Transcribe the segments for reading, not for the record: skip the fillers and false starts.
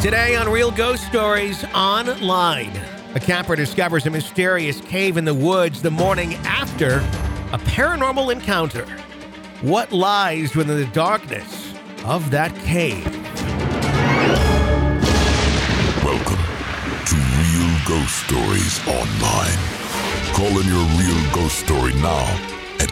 Today on Real Ghost Stories Online, a camper discovers a mysterious cave in the woods the morning after a paranormal encounter. What lies within the darkness of that cave? Welcome to Real Ghost Stories Online. Call in your real ghost story now at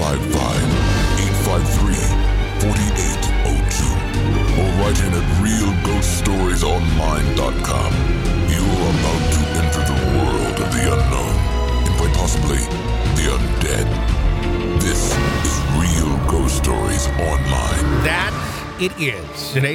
855-853-4802. Or write in at realghoststoriesonline.com. You're about to enter the world of the unknown, and quite possibly the undead. This is Real Ghost Stories Online. That it is. And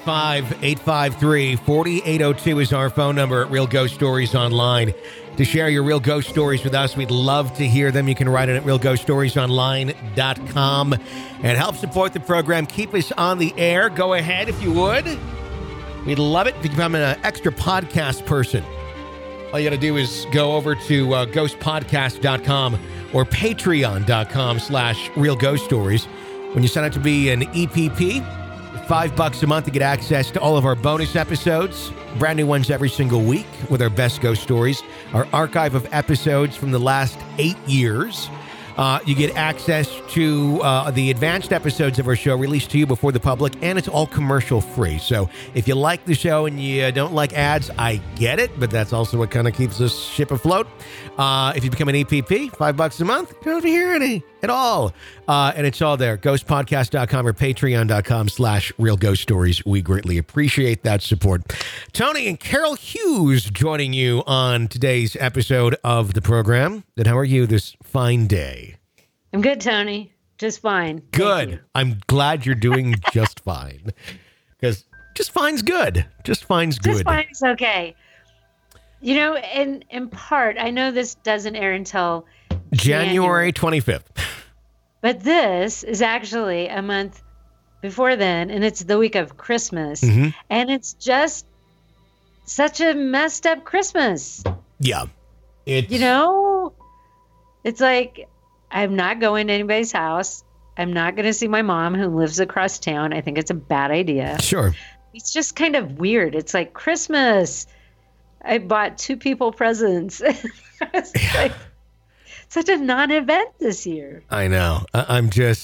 855-853-4802 is our phone number at Real Ghost Stories Online. To share your real ghost stories with us, we'd love to hear them. You can write it at realghoststoriesonline.com and help support the program. Keep us on the air. Go ahead if you would. We'd love it if you become an extra podcast person. All you got to do is go over to ghostpodcast.com or patreon.com/Real Ghost Stories. When you sign up to be an EPP, $5 a month to get access to all of our bonus episodes, brand new ones every single week with our best ghost stories, our archive of episodes from the last 8 years. You get access to the advanced episodes of our show released to you before the public, and it's all commercial free. So if you like the show and you don't like ads, I get it, but that's also what kind of keeps this ship afloat. If you become an EPP, $5 a month, you don't have to hear any at all. And it's all there. Ghostpodcast.com or patreon.com/Real Ghost Stories. We greatly appreciate that support. Tony and Carol Hughes joining you on today's episode of the program. And how are you this fine day? I'm good, Tony. Just fine. Good. I'm glad you're doing just fine. Because just fine's good. Just fine's good. Just fine is okay. You know, in part, I know this doesn't air until January 25th. But this is actually a month before then, and it's the week of Christmas. Mm-hmm. And it's just such a messed up Christmas. Yeah. It's... You know, it's like, I'm not going to anybody's house. I'm not going to see my mom who lives across town. I think it's a bad idea. Sure. It's just kind of weird. It's like Christmas. I bought 2 people presents. It's like such a non-event this year. I know. I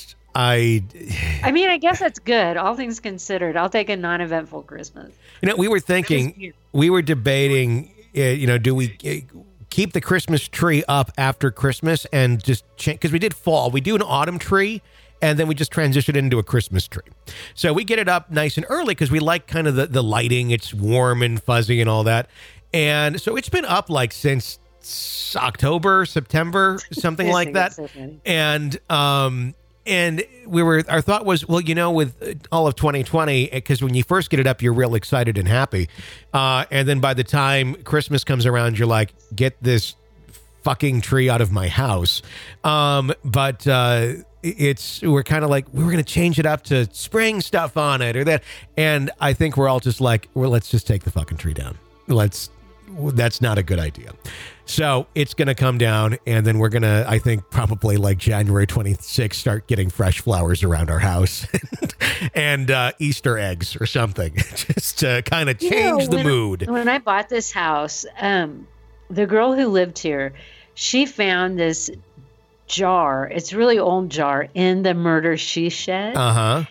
mean, I guess that's good. All things considered, I'll take a non-eventful Christmas. You know, we were debating, do we keep the Christmas tree up after Christmas and just change? Because we did fall. We do an autumn tree, and then we just transition it into a Christmas tree. So we get it up nice and early because we like kind of the lighting. It's warm and fuzzy and all that. And so it's been up like since October, September, something like that. So and our thought was, well, with all of 2020, because when you first get it up, you're real excited and happy. And then by the time Christmas comes around, you're like, get this fucking tree out of my house. We're kind of like, we were going to change it up to spring stuff on it or that. And I think we're all just like, well, let's just take the fucking tree down. That's not a good idea. So it's going to come down, and then we're going to, I think, probably like January 26th, start getting fresh flowers around our house and Easter eggs or something, just to kind of change the mood. When I bought this house, the girl who lived here, she found this jar. It's a really old jar in the murder she shed. Uh-huh.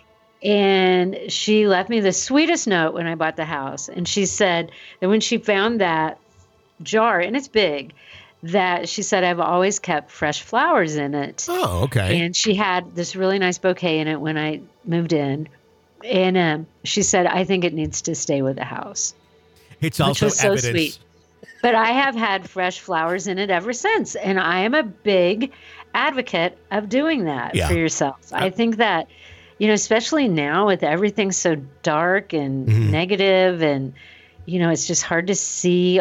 And she left me the sweetest note when I bought the house. And she said that when she found that jar, and it's big, that she said, I've always kept fresh flowers in it. Oh, okay. And she had this really nice bouquet in it when I moved in. And she said, I think it needs to stay with the house. It's also which was so evidence. Sweet. But I have had fresh flowers in it ever since. And I am a big advocate of doing that for yourself. I think that, especially now with everything so dark and negative, and, it's just hard to see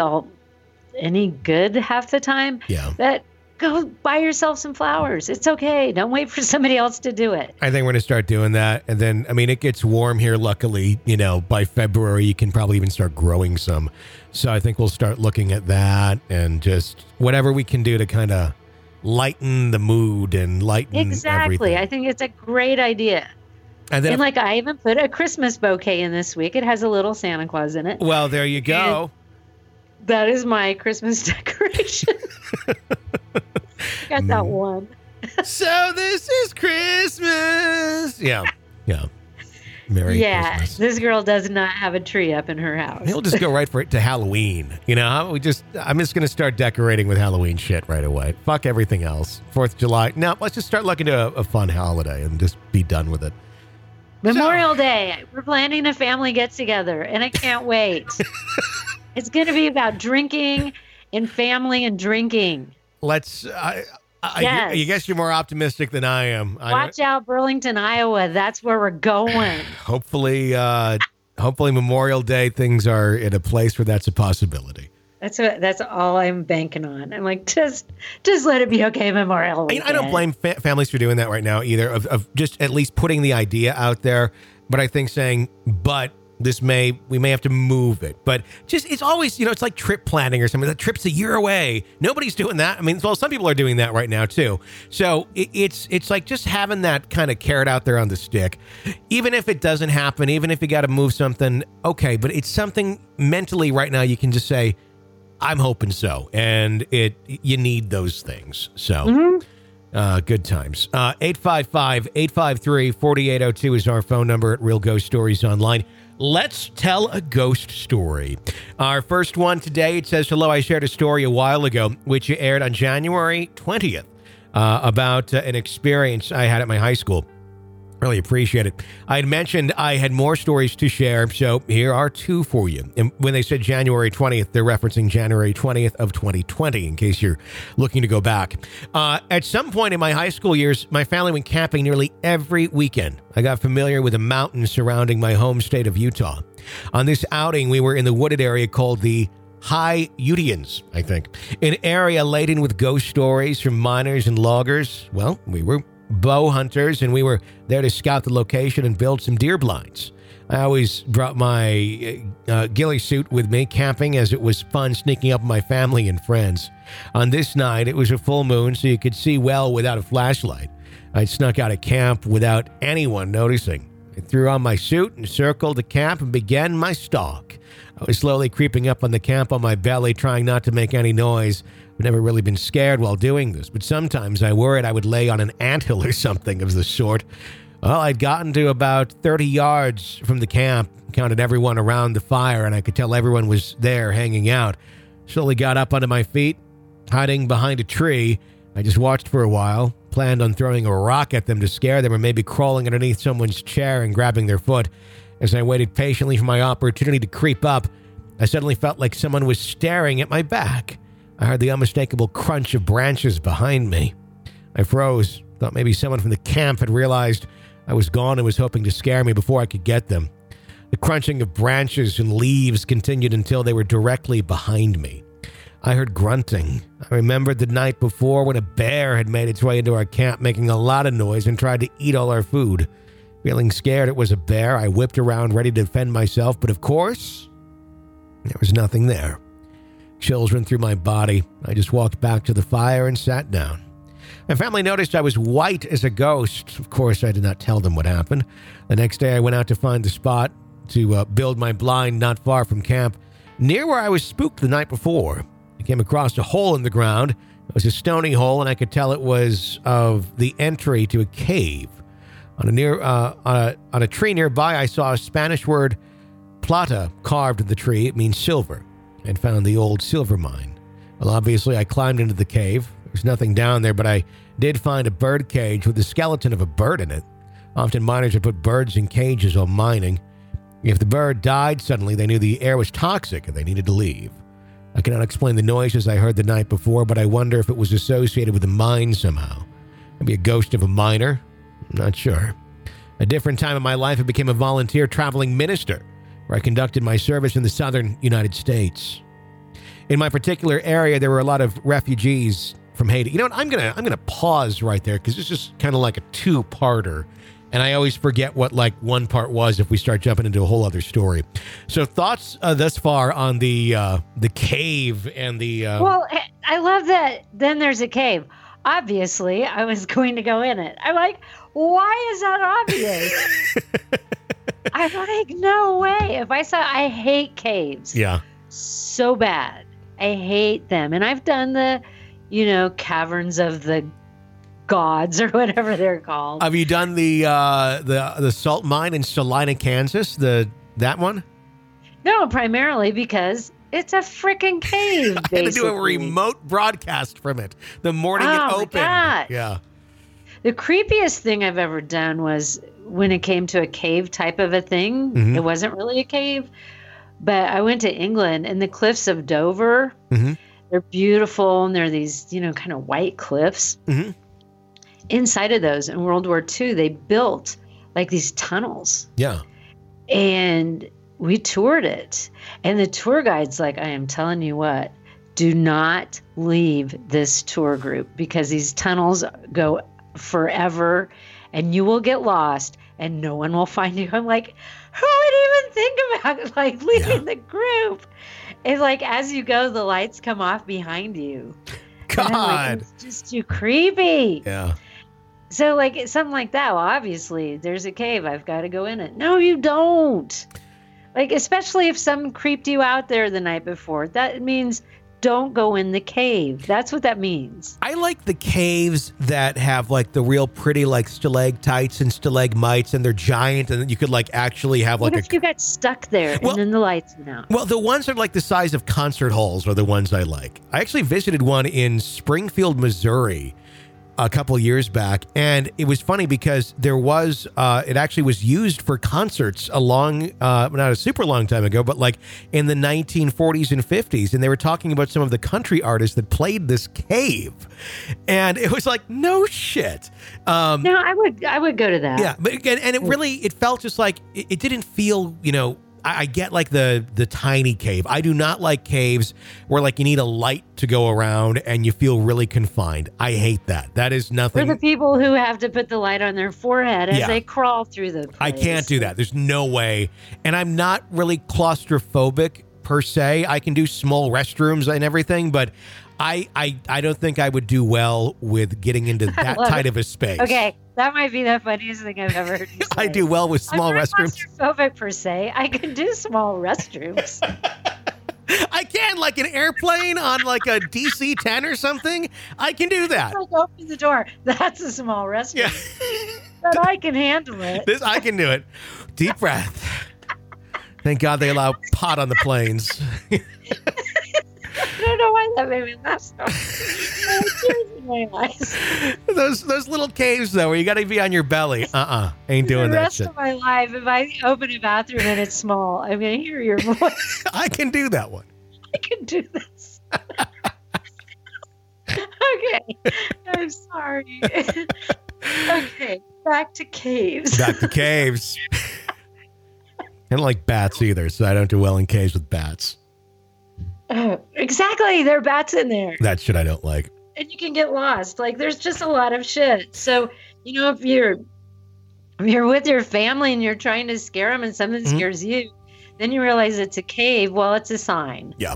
any good half the time. Yeah. That go buy yourself some flowers. It's okay. Don't wait for somebody else to do it. I think we're going to start doing that. And then, it gets warm here, luckily, by February, you can probably even start growing some. So I think we'll start looking at that and just whatever we can do to kind of lighten the mood and lighten everything. I think it's a great idea. And then I even put a Christmas bouquet in this week. It has a little Santa Claus in it. Well, there you go. And that is my Christmas decoration. Got that one. So this is Christmas. Yeah. Merry Christmas. This girl does not have a tree up in her house. He'll just go right to Halloween. I'm just going to start decorating with Halloween shit right away. Fuck everything else. 4th of July. No, let's just start looking to a fun holiday and just be done with it. Memorial Day. We're planning a family get together, and I can't wait. It's going to be about drinking and family and drinking. Let's. I guess you're more optimistic than I am. Watch out, Burlington, Iowa. That's where we're going. Hopefully Memorial Day things are in a place where that's a possibility. That's all I'm banking on. I'm like, just let it be okay, Memorial Weekend. I don't blame families for doing that right now either, of just at least putting the idea out there. But I think saying, but we may have to move it. But just, it's always, it's like trip planning or something. The trip's a year away. Nobody's doing that. I mean, well, some people are doing that right now too. So it's like just having that kind of carrot out there on the stick. Even if it doesn't happen, even if you got to move something, okay. But it's something mentally right now you can just say, I'm hoping so. And you need those things. So good times. 855-853-4802 is our phone number at Real Ghost Stories Online. Let's tell a ghost story. Our first one today, it says, hello, I shared a story a while ago, which aired on January 20th, about an experience I had at my high school. Really appreciate it. I had mentioned I had more stories to share, so here are two for you. And when they said January 20th, they're referencing January 20th of 2020, in case you're looking to go back. At some point in my high school years, my family went camping nearly every weekend. I got familiar with the mountains surrounding my home state of Utah. On this outing, we were in the wooded area called the High Utes, I think, an area laden with ghost stories from miners and loggers. Well, we were bow hunters, and we were there to scout the location and build some deer blinds. I always brought my ghillie suit with me camping, as it was fun sneaking up on my family and friends. On this night, it was a full moon, so you could see well without a flashlight. I snuck out of camp without anyone noticing. I threw on my suit and circled the camp and began my stalk. I was slowly creeping up on the camp on my belly, trying not to make any noise. I've never really been scared while doing this, but sometimes I worried I would lay on an anthill or something of the sort. Well, I'd gotten to about 30 yards from the camp, counted everyone around the fire, and I could tell everyone was there hanging out. Slowly got up onto my feet, hiding behind a tree. I just watched for a while, planned on throwing a rock at them to scare them, or maybe crawling underneath someone's chair and grabbing their foot. As I waited patiently for my opportunity to creep up, I suddenly felt like someone was staring at my back. I heard the unmistakable crunch of branches behind me. I froze, thought maybe someone from the camp had realized I was gone and was hoping to scare me before I could get them. The crunching of branches and leaves continued until they were directly behind me. I heard grunting. I remembered the night before when a bear had made its way into our camp, making a lot of noise and tried to eat all our food. Feeling scared it was a bear, I whipped around ready to defend myself, but of course, there was nothing there. Chills ran through my body. I just walked back to the fire and sat down. My family noticed I was white as a ghost. Of course, I did not tell them what happened. The next day, I went out to find the spot to build my blind not far from camp, near where I was spooked the night before. I came across a hole in the ground. It was a stony hole, and I could tell it was of the entry to a cave. On a tree nearby, I saw a Spanish word, plata, carved in the tree. It means silver. And found the old silver mine. Well, obviously, I climbed into the cave. There's nothing down there, but I did find a bird cage with the skeleton of a bird in it. Often miners would put birds in cages while mining. If the bird died suddenly, they knew the air was toxic and they needed to leave. I cannot explain the noises I heard the night before, but I wonder if it was associated with the mine somehow. Maybe a ghost of a miner? I'm not sure. A different time in my life, I became a volunteer traveling minister, where I conducted my service in the southern United States. In my particular area, there were a lot of refugees from Haiti. You know what? I'm gonna pause right there because it's just kind of like a two-parter, and I always forget what like one part was if we start jumping into a whole other story. So thoughts thus far on the cave and the. Well, I love that. Then there's a cave. Obviously, I was going to go in it. I'm like, Why is that obvious? I'm like, no way. If I saw, I hate caves. Yeah. So bad. I hate them. And I've done the, caverns of the gods or whatever they're called. Have you done the salt mine in Salina, Kansas? That one? No, primarily because it's a freaking cave, basically. I had to do a remote broadcast from it the morning it opened. God. Yeah. The creepiest thing I've ever done was when it came to a cave type of a thing. Mm-hmm. It wasn't really a cave, but I went to England, and the cliffs of Dover, mm-hmm. they're beautiful, and they're these, kind of white cliffs. Mm-hmm. Inside of those, in World War II, they built like these tunnels. Yeah. And we toured it. And the tour guide's like, I am telling you what, do not leave this tour group because these tunnels go forever and you will get lost and no one will find you. I'm like, who would even think about like leaving the group? It's like as you go, the lights come off behind you. God. Like, it's just too creepy. Yeah. So like something like that, well, obviously there's a cave. I've got to go in it. No, you don't. Like, especially if someone creeped you out there the night before, that means don't go in the cave. That's what that means. I like the caves that have like the real pretty like stalactites and stalagmites and they're giant and you could like actually have like what if you got stuck there and then the lights went out? Well, the ones that are like the size of concert halls are the ones I like. I actually visited one in Springfield, Missouri a couple years back, and it was funny because there was it actually was used for concerts not a super long time ago, but like in the 1940s and 50s, and they were talking about some of the country artists that played this cave, and it was like no shit. No, I would go to that. Yeah, but again, and it felt just like it didn't feel, I get like the tiny cave. I do not like caves where like you need a light to go around and you feel really confined. I hate that. That is nothing. For the people who have to put the light on their forehead as they crawl through the place. I can't do that. There's no way. And I'm not really claustrophobic per se. I can do small restrooms and everything, but I don't think I would do well with getting into that tight of a space. Okay, that might be the funniest thing I've ever heard you say. I do well with small restrooms. I'm not claustrophobic per se. I can do small restrooms. I can, like an airplane on like a DC-10 or something. I can do that. Like open the door. That's a small restroom. Yeah. But I can handle it. I can do it. Deep breath. Thank God they allow pot on the planes. I don't know why that made me laugh so much. Tears in my eyes. Those little caves though, where you got to be on your belly. Ain't doing that shit. The rest of my life, if I open a bathroom and it's small, I'm gonna hear your voice. I can do that one. I can do this. Okay, I'm sorry. Okay, back to caves. Back to caves. I don't like bats either, so I don't do well in caves with bats. Exactly. There are bats in there. That shit I don't like. And you can get lost. Like, there's just a lot of shit. So, if you're with your family and you're trying to scare them and something scares you, then you realize it's a cave. Well, it's a sign. Yeah.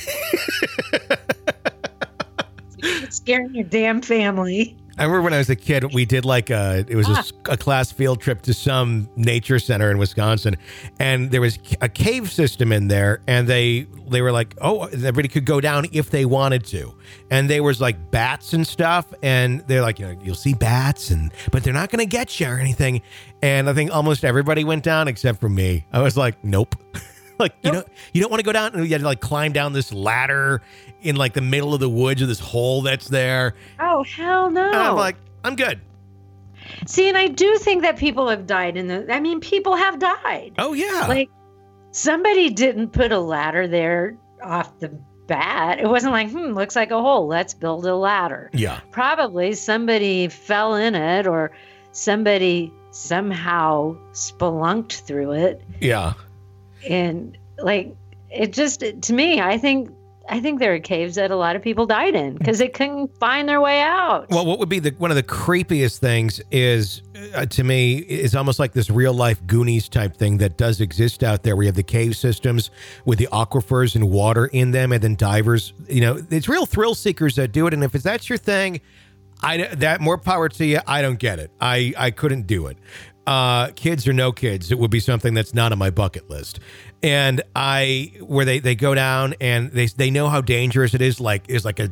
It's scaring your damn family. I remember when I was a kid, we did like a class field trip to some nature center in Wisconsin, and there was a cave system in there, and they were like, oh, everybody could go down if they wanted to, and there was like bats and stuff, and they're like, you'll see bats, but they're not going to get you or anything, and I think almost everybody went down except for me. I was like, nope. Like, nope. You don't want to go down, and you had to like climb down this ladder in like the middle of the woods of this hole that's there. Oh, hell no. And I'm like, I'm good. See, and I do think that people have died people have died. Oh, yeah. Like, somebody didn't put a ladder there off the bat. It wasn't like, looks like a hole. Let's build a ladder. Yeah. Probably somebody fell in it or somebody somehow spelunked through it. Yeah. And like, it just, to me, I think there are caves that a lot of people died in because they couldn't find their way out. Well, what would be one of the creepiest things is, to me, is almost like this real life Goonies type thing that does exist out there. We have the cave systems with the aquifers and water in them, and then divers. It's real thrill seekers that do it. And if that's your thing, That more power to you. I don't get it. I couldn't do it. Kids or no kids, it would be something that's not on my bucket list. And where they go down and they know how dangerous it is. Like it's like a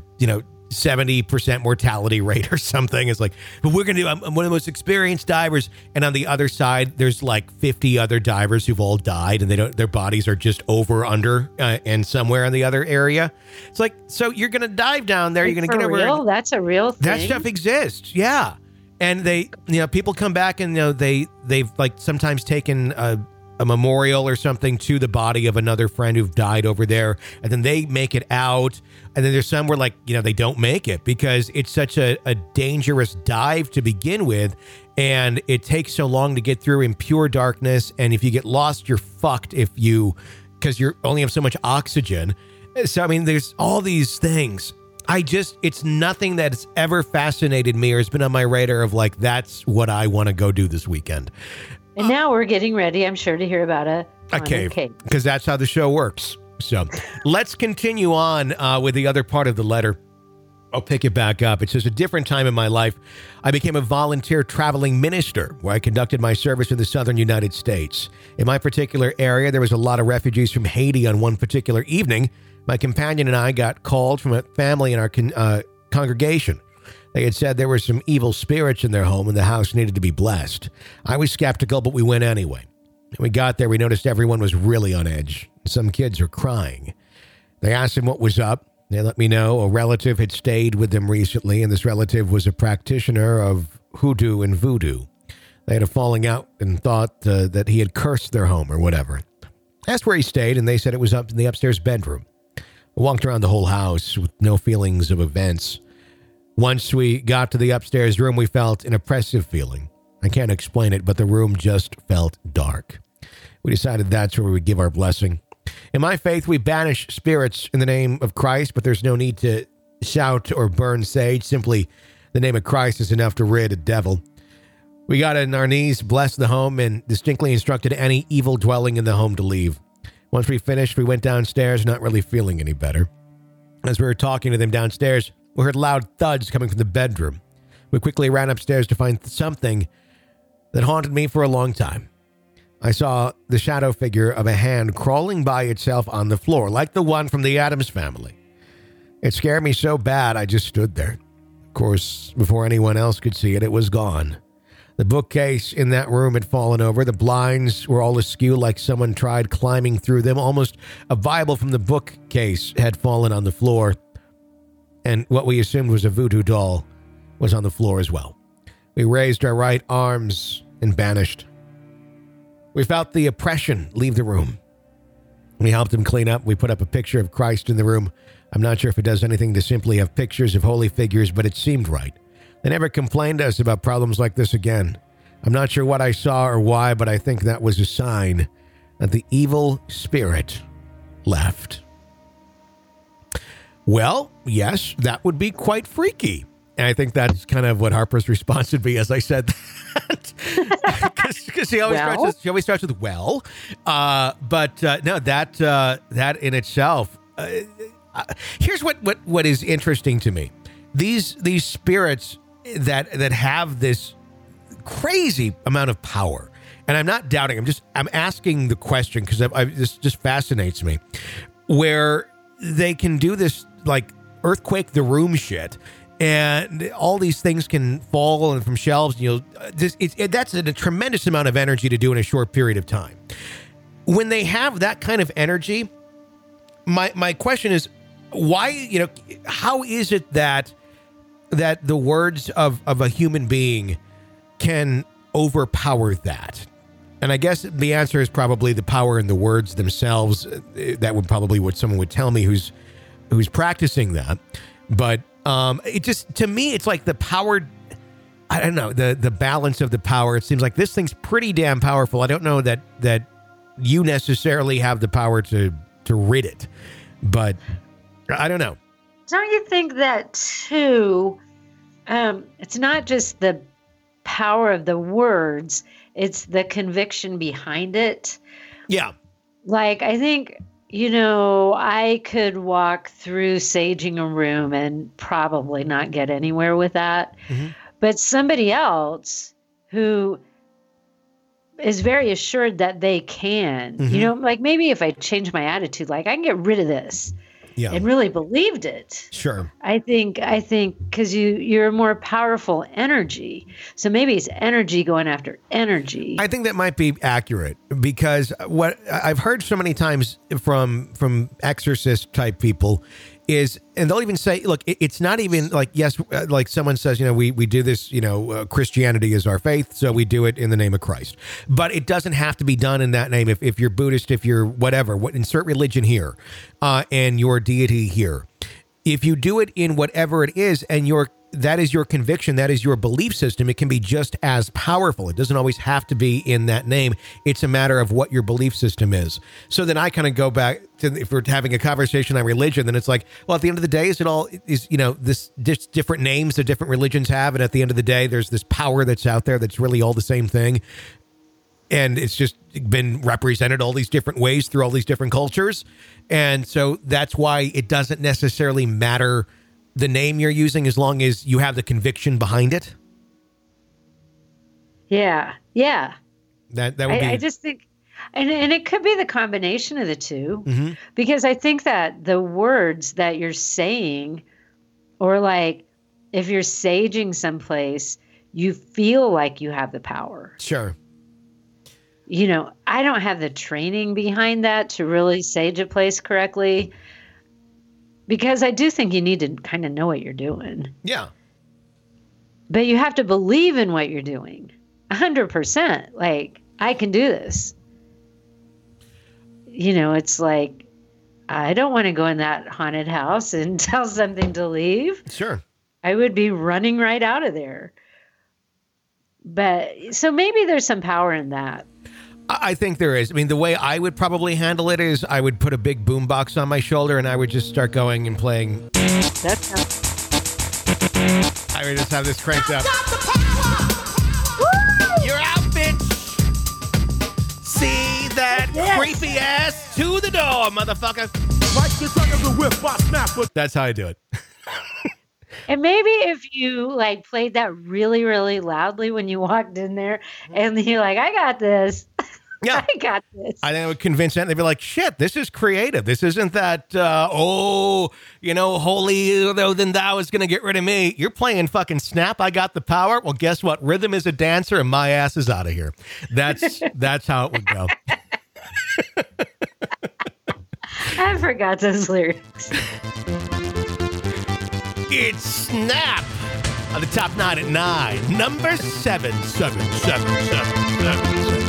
70% mortality rate or something. It's like, but we're going to do, I'm one of the most experienced divers. And on the other side, there's like 50 other divers who've all died and their bodies are just under, and somewhere in the other area. It's like, so you're going to dive down there. You're going to get over. Real? That's a real thing. That stuff exists. Yeah. And people come back and, they've like sometimes taken a memorial or something to the body of another friend who've died over there. And then they make it out. And then there's some where they don't make it because it's such a dangerous dive to begin with. And it takes so long to get through in pure darkness. And if you get lost, you're fucked because you only have so much oxygen. So, I mean, there's all these things. It's nothing that's ever fascinated me or has been on my radar of like, that's what I want to go do this weekend. And now we're getting ready, I'm sure, to hear about a cave. Because that's how the show works. So let's continue on with the other part of the letter. I'll pick it back up. It says, a different time in my life, I became a volunteer traveling minister where I conducted my service in the southern United States. In my particular area, there was a lot of refugees from Haiti on one particular evening. My companion and I got called from a family in our congregation. They had said there were some evil spirits in their home and the house needed to be blessed. I was skeptical, but we went anyway. When we got there, we noticed everyone was really on edge. Some kids were crying. They asked them what was up. They let me know a relative had stayed with them recently, and this relative was a practitioner of hoodoo and voodoo. They had a falling out and thought that he had cursed their home or whatever. I asked where he stayed, and they said it was up in the upstairs bedroom. I walked around the whole house with no feelings of events. Once we got to the upstairs room, we felt an oppressive feeling. I can't explain it, but the room just felt dark. We decided that's where we would give our blessing. In my faith, we banish spirits in the name of Christ, but there's no need to shout or burn sage. Simply, the name of Christ is enough to rid a devil. We got on our knees, blessed the home, and distinctly instructed any evil dwelling in the home to leave. Once we finished, we went downstairs, not really feeling any better. As we were talking to them downstairs, we heard loud thuds coming from the bedroom. We quickly ran upstairs to find something that haunted me for a long time. I saw the shadow figure of a hand crawling by itself on the floor, like the one from the Addams Family. It scared me so bad, I just stood there. Of course, before anyone else could see it, it was gone. The bookcase in that room had fallen over. The blinds were all askew like someone tried climbing through them. Almost a Bible from the bookcase had fallen on the floor. And what we assumed was a voodoo doll was on the floor as well. We raised our right arms and vanished. We felt the oppression leave the room. We helped him clean up. We put up a picture of Christ in the room. I'm not sure if it does anything to simply have pictures of holy figures, but it seemed right. They never complained to us about problems like this again. I'm not sure what I saw or why, but I think that was a sign that the evil spirit left. Well, yes, that would be quite freaky. And I think that's kind of what Harper's response would be as I said that. Because she always starts with well. But no, that in itself. Here's what is interesting to me. These spirits that have this crazy amount of power. And I'm not doubting. I'm asking the question because this just fascinates me. Where they can do this like earthquake the room shit. And all these things can fall from shelves. That's a tremendous amount of energy to do in a short period of time. When they have that kind of energy, my question is, why? How is it that the words of a human being can overpower that? And I guess the answer is probably the power in the words themselves. That would probably what someone would tell me who's practicing that, but. It just, to me, it's like the power, I don't know, the balance of the power. It seems like this thing's pretty damn powerful. I don't know that you necessarily have the power to rid it, but I don't know. Don't you think that too? It's not just the power of the words, it's the conviction behind it. Yeah. Like, I think, I could walk through saging a room and probably not get anywhere with that. Mm-hmm. But somebody else who is very assured that they can, mm-hmm. Like maybe if I change my attitude, like I can get rid of this. Yeah. And really believed it. Sure. I think because you're a more powerful energy. So maybe it's energy going after energy. I think that might be accurate, because what I've heard so many times from exorcist type people is, and they'll even say, look, it's not even like, yes, like someone says, we do this, Christianity is our faith, so we do it in the name of Christ. But it doesn't have to be done in that name. If you're Buddhist, if you're whatever, insert religion here, and your deity here. If you do it in whatever it is, and that is your conviction, that is your belief system, it can be just as powerful. It doesn't always have to be in that name. It's a matter of what your belief system is. So then I kind of go back to, if we're having a conversation on religion, then it's like, well, at the end of the day, this different names that different religions have, and at the end of the day, there's this power that's out there that's really all the same thing. And it's just been represented all these different ways through all these different cultures. And so that's why it doesn't necessarily matter the name you're using, as long as you have the conviction behind it. Yeah. That would be. I just think, and it could be the combination of the two, mm-hmm. because I think that the words that you're saying, or like if you're saging someplace, you feel like you have the power. Sure. I don't have the training behind that to really sage a place correctly. Because I do think you need to kind of know what you're doing. Yeah. But you have to believe in what you're doing. 100%. Like, I can do this. It's like, I don't want to go in that haunted house and tell something to leave. Sure. I would be running right out of there. But, so maybe there's some power in that. I think there is. I mean, the way I would probably handle it is I would put a big boombox on my shoulder and I would just start going and playing. I would just have this cranked up. You're out, bitch. See that creepy ass to the door, motherfucker. Like the tongue of the whip, I snap. That's how I do it. And maybe if you played that really, really loudly when you walked in there, and you're like, I got this. Yeah. I got this. I think it would convince them. They'd be like, shit, this is creative. This isn't that, holy than thou is going to get rid of me. You're playing fucking Snap. I got the power. Well, guess what? Rhythm is a dancer and my ass is out of here. That's how it would go. I forgot those lyrics. It's Snap on the top 9 at 9. Number 77777.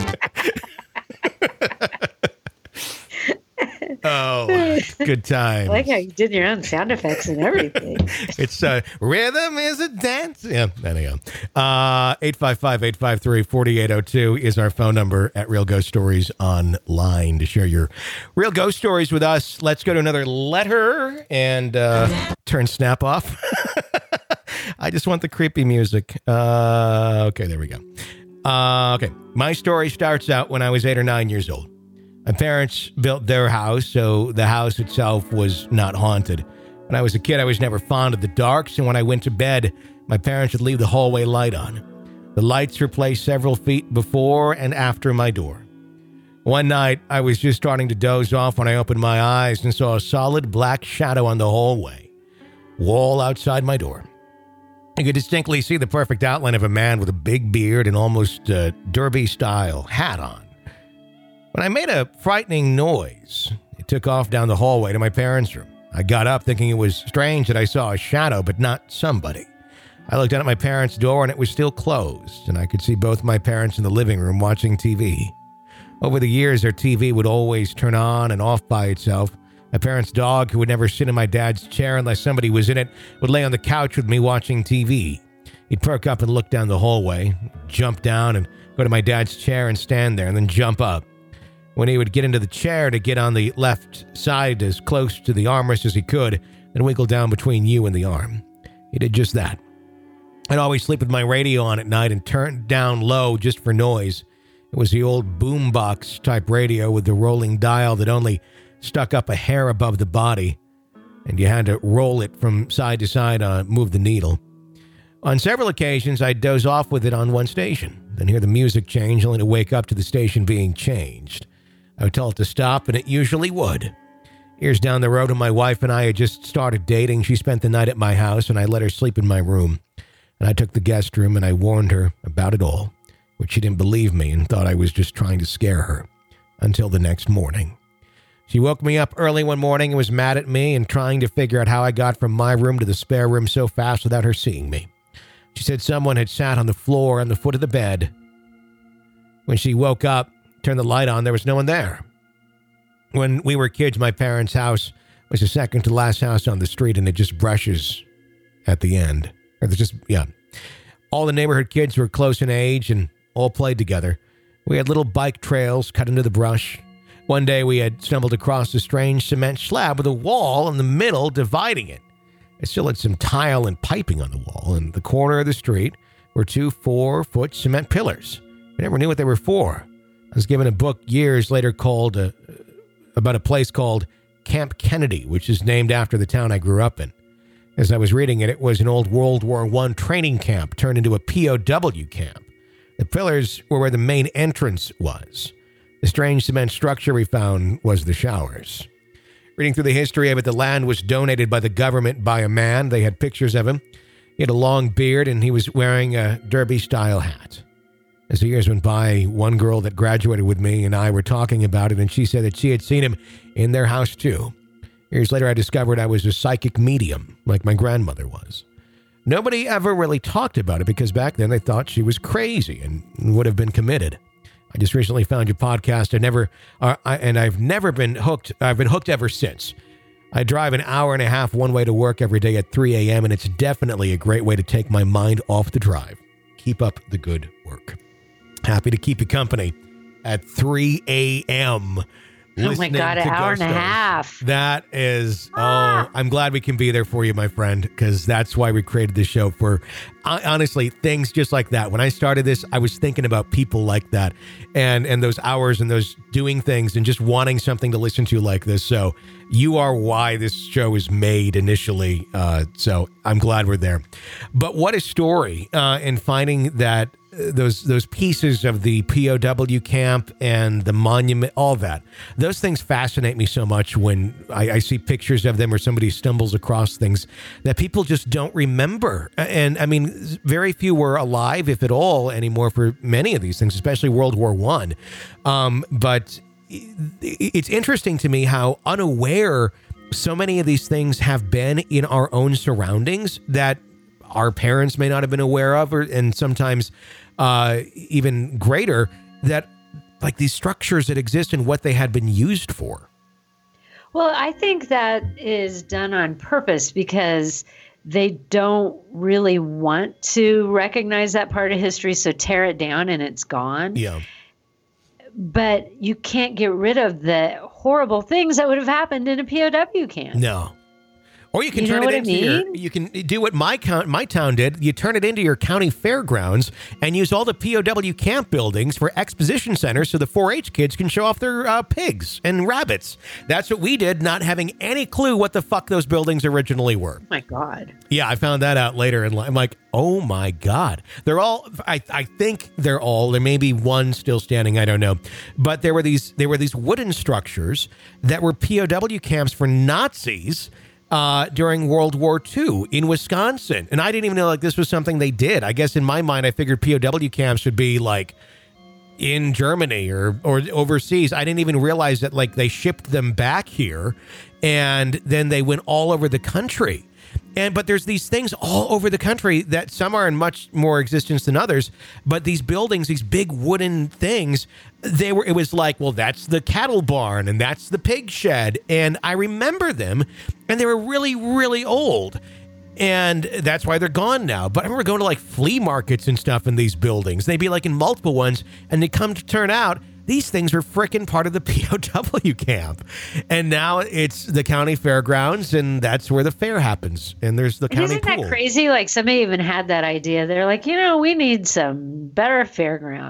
Oh, good time. I like how you did your own sound effects and everything. It's rhythm is a dance. Yeah, there you go. 855-853-4802 is our phone number at Real Ghost Stories Online to share your real ghost stories with us. Let's go to another letter and turn Snap off. I just want the creepy music. Okay, there we go. Okay, my story starts out when I was 8 or 9 years old. My parents built their house, so the house itself was not haunted. When I was a kid, I was never fond of the dark, so when I went to bed, my parents would leave the hallway light on. The lights were placed several feet before and after my door. One night, I was just starting to doze off when I opened my eyes and saw a solid black shadow on the hallway wall outside my door. I could distinctly see the perfect outline of a man with a big beard and almost derby-style hat on. When I made a frightening noise, it took off down the hallway to my parents' room. I got up thinking it was strange that I saw a shadow, but not somebody. I looked out at my parents' door and it was still closed, and I could see both my parents in the living room watching TV. Over the years, their TV would always turn on and off by itself. My parents' dog, who would never sit in my dad's chair unless somebody was in it, would lay on the couch with me watching TV. He'd perk up and look down the hallway, jump down and go to my dad's chair and stand there, and then jump up. When he would get into the chair to get on the left side as close to the armrest as he could, and wiggle down between you and the arm. He did just that. I'd always sleep with my radio on at night and turn down low just for noise. It was the old boombox type radio with the rolling dial that only stuck up a hair above the body, and you had to roll it from side to side, move the needle. On several occasions, I'd doze off with it on one station, then hear the music change, only to wake up to the station being changed. I would tell it to stop, and it usually would. Years down the road, when my wife and I had just started dating, she spent the night at my house, and I let her sleep in my room. And I took the guest room, and I warned her about it all, which she didn't believe me and thought I was just trying to scare her, until the next morning. She woke me up early one morning and was mad at me and trying to figure out how I got from my room to the spare room so fast without her seeing me. She said someone had sat on the floor on the foot of the bed. When she woke up, turned the light on, there was no one there. When we were kids, my parents' house was the second to last house on the street, and it just brushes at the end. Or there's just, yeah. All the neighborhood kids were close in age and all played together. We had little bike trails cut into the brush. One day we had stumbled across a strange cement slab with a wall in the middle dividing it. It still had some tile and piping on the wall. In the corner of the street were 2 4-foot cement pillars. I never knew what they were for. I was given a book years later called about a place called Camp Kennedy, which is named after the town I grew up in. As I was reading it, it was an old World War I training camp turned into a POW camp. The pillars were where the main entrance was. The strange cement structure we found was the showers. Reading through the history of it, the land was donated by the government by a man. They had pictures of him. He had a long beard, and he was wearing a derby-style hat. As the years went by, one girl that graduated with me and I were talking about it, and she said that she had seen him in their house, too. Years later, I discovered I was a psychic medium, like my grandmother was. Nobody ever really talked about it because back then they thought she was crazy and would have been committed. I just recently found your podcast. I've never been hooked. I've been hooked ever since. I drive an hour and a half one way to work every day at 3 a.m., and it's definitely a great way to take my mind off the drive. Keep up the good work. Happy to keep you company at 3 a.m. Oh my God, an hour and a half. That is, I'm glad we can be there for you, my friend, because that's why we created this show for, honestly, things just like that. When I started this, I was thinking about people like that and those hours and those doing things and just wanting something to listen to like this. So you are why this show is made initially. So I'm glad we're there. But what a story in finding that those pieces of the POW camp and the monument, all that. Those things fascinate me so much when I see pictures of them or somebody stumbles across things that people just don't remember. And I mean, very few were alive, if at all, anymore for many of these things, especially World War I. But it's interesting to me how unaware so many of these things have been in our own surroundings that our parents may not have been aware of, and sometimes even greater, that like these structures that exist and what they had been used for. Well, I think that is done on purpose because they don't really want to recognize that part of history, so tear it down and it's gone. Yeah. But you can't get rid of the horrible things that would have happened in a POW camp. No. Or you can turn it into you can do what my town did. You turn it into your county fairgrounds and use all the POW camp buildings for exposition centers so the 4-H kids can show off their pigs and rabbits. That's what we did, not having any clue what the fuck those buildings originally were. Oh my God. Yeah, I found that out later, and I'm like, oh my God. They're all, I think they're all, there may be one still standing, I don't know. But there were these wooden structures that were POW camps for Nazis during World War II in Wisconsin. And I didn't even know like this was something they did. I guess in my mind, I figured POW camps would be like in Germany or overseas. I didn't even realize that like they shipped them back here and then they went all over the country. But there's these things all over the country that some are in much more existence than others. But these buildings, these big wooden things, it was like, well, that's the cattle barn and that's the pig shed. And I remember them and they were really, really old. And that's why they're gone now. But I remember going to like flea markets and stuff in these buildings. They'd be like in multiple ones. And they come to turn out these things are frickin' part of the POW camp. And now it's the county fairgrounds, and that's where the fair happens. And there's the county pool. Isn't that crazy? Like somebody even had that idea. They're like, we need some better fairgrounds.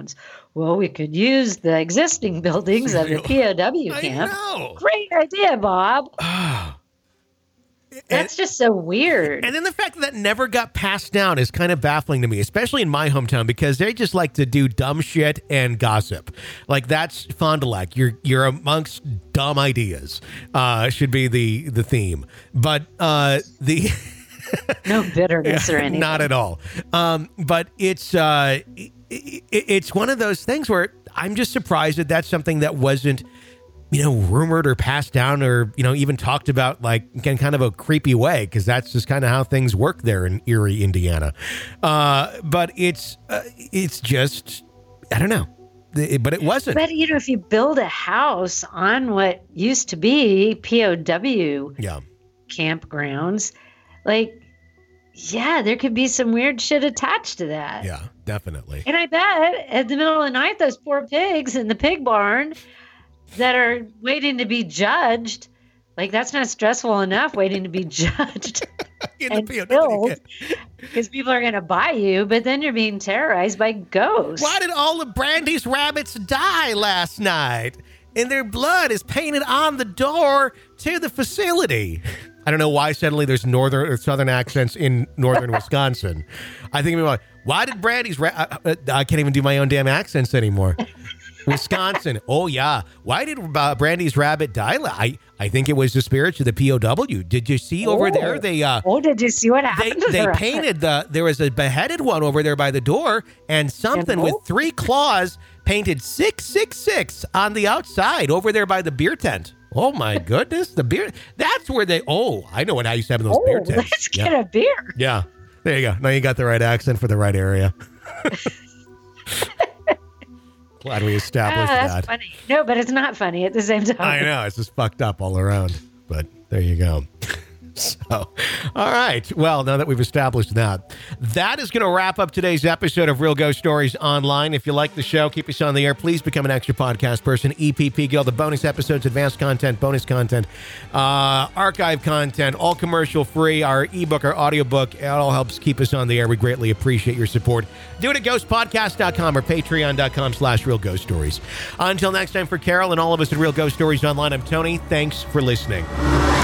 well, we could use the existing buildings of the POW camp. I know. Great idea, Bob. That's just so weird. And then the fact that never got passed down is kind of baffling to me, especially in my hometown, because they just like to do dumb shit and gossip. Like, that's Fond du Lac. You're amongst dumb ideas. Should be the theme. But the no bitterness or anything. Not at all. But it's one of those things where I'm just surprised that that's something that wasn't, rumored or passed down or, even talked about like in kind of a creepy way, because that's just kind of how things work there in Erie, Indiana. But it's just, I don't know. But it wasn't. But, if you build a house on what used to be POW campgrounds, like, yeah, there could be some weird shit attached to that. Yeah, definitely. And I bet at the middle of the night, those poor pigs in the pig barn that are waiting to be judged, like, that's not stressful enough, waiting to be judged and killed, because people are going to buy you, but then you're being terrorized by ghosts. Why did all of Brandy's rabbits die last night? And their blood is painted on the door to the facility. I don't know why suddenly there's northern or southern accents in northern Wisconsin. I think about, why did Brandy's I can't even do my own damn accents anymore. Wisconsin. Oh, yeah. Why did Brandy's rabbit die? I think it was the spirits of the POW. Did you see over there? They did you see what happened? They painted there was a beheaded one over there by the door, and something with 3 claws painted 666 on the outside over there by the beer tent. Oh my goodness, the beer. That's where I know how you used to have in those beer tents. Let's get a beer. Yeah. There you go. Now you got the right accent for the right area. Glad we established that's funny. No, but it's not funny at the same time. I know. It's just fucked up all around. But there you go. So, all right. Well, now that we've established that is going to wrap up today's episode of Real Ghost Stories Online. If you like the show, keep us on the air. Please become an extra podcast person. EPP Guild, the bonus episodes, advanced content, bonus content, archive content, all commercial free. Our ebook, our audiobook, it all helps keep us on the air. We greatly appreciate your support. Do it at ghostpodcast.com or patreon.com/Real Ghost Stories. Until next time, for Carol and all of us at Real Ghost Stories Online, I'm Tony. Thanks for listening.